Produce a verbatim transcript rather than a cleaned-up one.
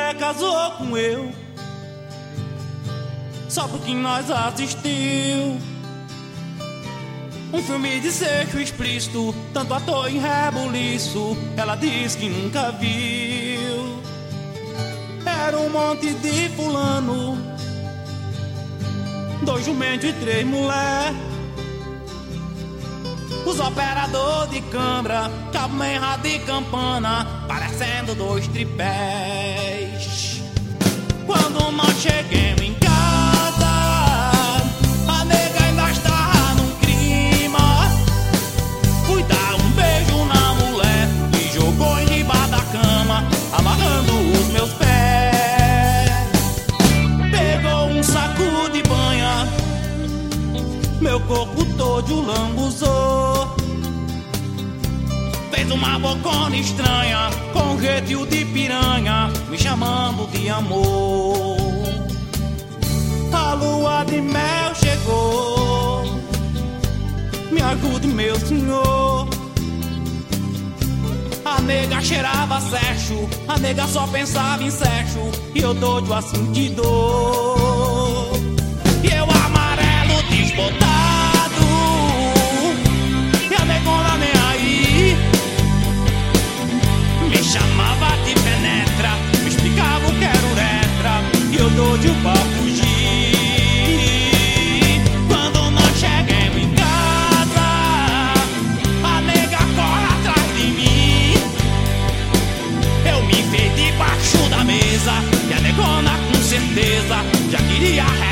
mulher casou com eu só porque nós assistiu um filme de sexo explícito, tanto ator em rebuliço. Ela diz que nunca viu. Era um monte de fulano, dois jumentos e três mulher. Os operadores de câmara, cabo errado e campana, parecendo dois tripés. Quando nós chegamos em casa, a nega ainda estava num clima. Fui dar um beijo na mulher e jogou em riba da cama, amarrando os meus pés. Pegou um saco de banha, meu corpo todo lambuzou. Fez uma bocona estranha, com jeitinho de piranha, me chamando de amor. A lua de mel chegou, me ajude, meu senhor. A nega cheirava sexo, a nega só pensava em sexo, e eu doido assim de dor. E eu amarelo desbotado, e a negona nem aí. Me chamava de penetra, me explicava o que era uretra, e eu doido pra fugir. Quando nós chegamos em casa, a nega corre atrás de mim. Eu me enfiei debaixo da mesa, e a negona com certeza já queria